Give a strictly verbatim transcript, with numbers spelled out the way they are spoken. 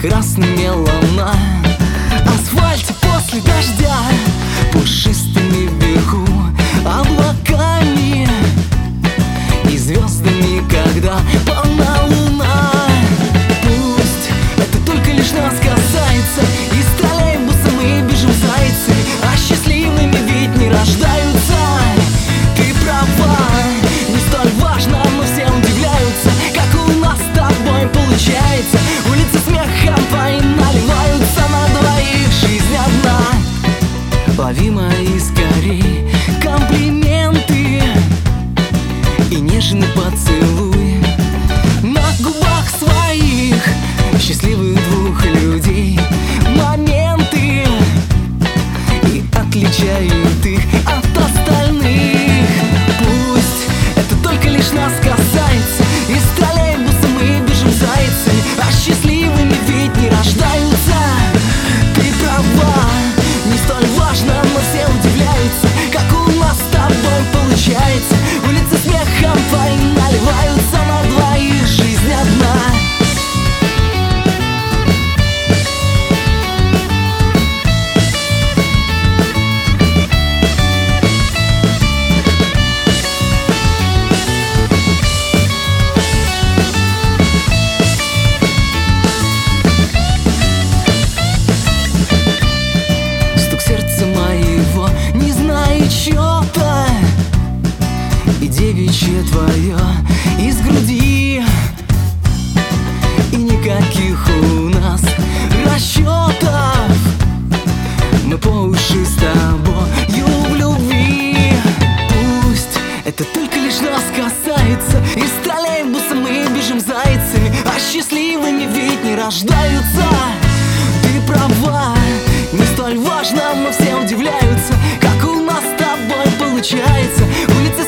красными луна. Асфальт после дождя, пушистыми вверху облаками и звездами, когда полна луна. Пусть это только лишь нас касается, из троллейбуса мы бежим зайцами, а счастливыми ведь не рождаются. Ты права, не столь важно, но все удивляются, как у нас с тобой получается. Улицы смехом твои наливаются, на двоих жизнь одна. Лови мои скорей комплименты и нежный поцелуй на губах своих счастливых двух людей. Моменты и отличают их от остальных. Пусть это только лишь нас касается, из троллейбуса мы бежим зайцами, а счастливыми ведь не рождаются. Ты права, не столь важно, но все удивляются, как у нас с тобой получается. Улицы смехом твои наливаются, на двоих жизнь одна. И девичье твое из груди, и никаких у нас расчетов. Мы по уши с тобою в любви. Пусть это только лишь нас касается, из троллейбуса мы бежим зайцами, а счастливыми ведь не рождаются. Ты права, не столь важно, но все удивляются, как у нас с тобой получается. Улицы